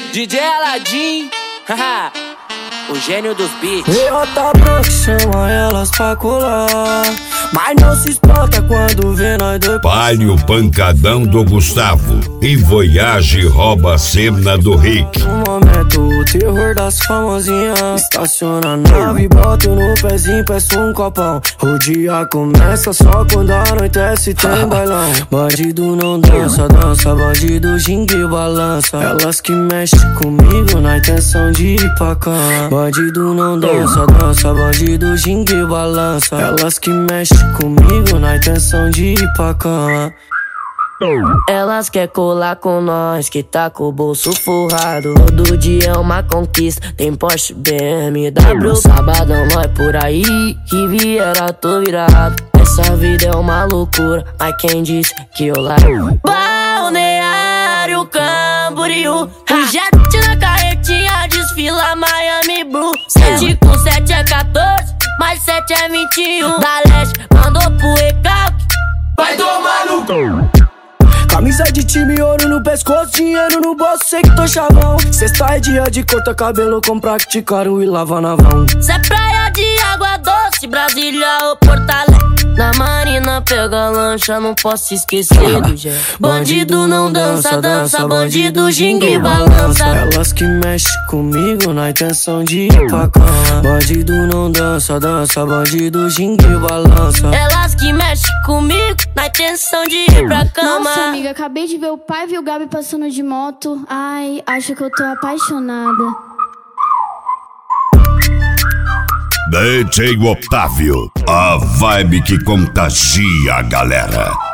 DJ Aladim, haha, o gênio dos beats. E outra bro que chama elas pra colar, mas não se espanta quando vê nós dois. Palio pancadão do Gustavo e Voyage rouba a cena do Rick. No momento o terror das famosinhas, estaciona a nave, boto no pezinho, peço um copão. O dia começa só quando anoitece, tem bailão. Bandido não dança, dança, bandido ginga e balança. Elas que mexem comigo na intenção de ir pra cama. Bandido não dança, dança, bandido ginga e balança. Elas que mexem comigo na intenção de ir pra cama. Elas quer colar com nós, que tá com o bolso forrado. Todo dia é uma conquista, tem Porsche, BMW. Sabadão nós por aí, que viera tô virado. Essa vida é uma loucura, mas quem disse que eu largo? Balneário Camboriú, o jet na carretinha desfila Miami Blue. 7 com 7 é 14, mais 7 é 21. Da leste mandou pro recalque, vai tomar no cu. Camisa de time, ouro no pescoço, dinheiro no bolso, sei que tô chavão. Sexta é dia de cortar cabelo com praticaram e lava na vão. Cê é praia de água doce, Brasília ou Porto Alegre. Na marina pega lancha, não posso esquecer do Gé. Bandido não dança, dança, bandido ginga e balança. Elas que mexem comigo na intenção de ir pra cama. Bandido não dança, dança, bandido ginga e balança. Elas que mexem comigo na intenção de ir pra cama. Nossa, amiga, acabei de ver o pai e o Gabi passando de moto. Ai, acho que eu tô apaixonada. DJ Otávio, a vibe que contagia a galera.